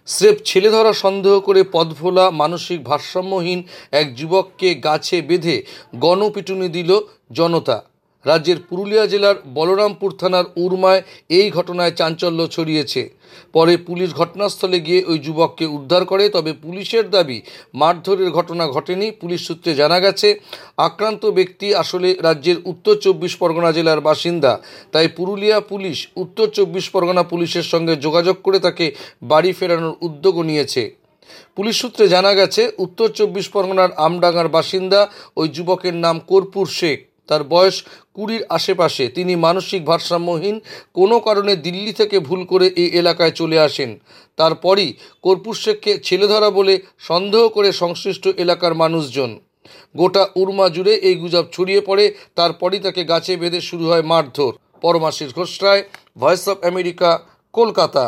স্রেফ ছেলে ধরা সন্দেহ করে পথভোলা মানসিক ভারসাম্যহীন এক যুবককে গাছে বেঁধে গণপিটুনি দিল জনতা। রাজ্যের পুরুলিয়া জেলার বলরামপুর থানার উরমায় এই ঘটনায় চাঞ্চল্য ছড়িয়েছে। পরে পুলিশ ঘটনাস্থলে গিয়ে ওই যুবককে উদ্ধার করে। তবে পুলিশের দাবি মারধরের ঘটনা ঘটেনি। পুলিশ সূত্রে জানা গেছে, আক্রান্ত ব্যক্তি আসলে রাজ্যের উত্তর 24 পরগনা জেলার বাসিন্দা। তাই পুরুলিয়া পুলিশ উত্তর 24 পরগনা পুলিশের সঙ্গে যোগাযোগ করে তাকে বাড়ি ফেরানোর উদ্যোগও নিয়েছে। পুলিশ সূত্রে জানা গেছে, উত্তর 24 পরগনার আমডাঙ্গার বাসিন্দা ওই যুবকের নাম কর্পূর শেখ। তার বয়স 20-র আশেপাশে। তিনি মানসিক ভারসাম্যহীন। কোনো কারণে দিল্লি থেকে ভুল করে এই এলাকায় চলে আসেন। তারপরই কর্পূর শেখকে ছেলেধরা বলে সন্দেহ করে সংশ্লিষ্ট এলাকার মানুষজন। গোটা উরমা জুড়ে এই গুজব ছড়িয়ে পড়ে। তারপরই তাকে গাছে বেঁধে শুরু হয় মারধর। Paramashis Ghosh Roy, Voice of America, Kolkata.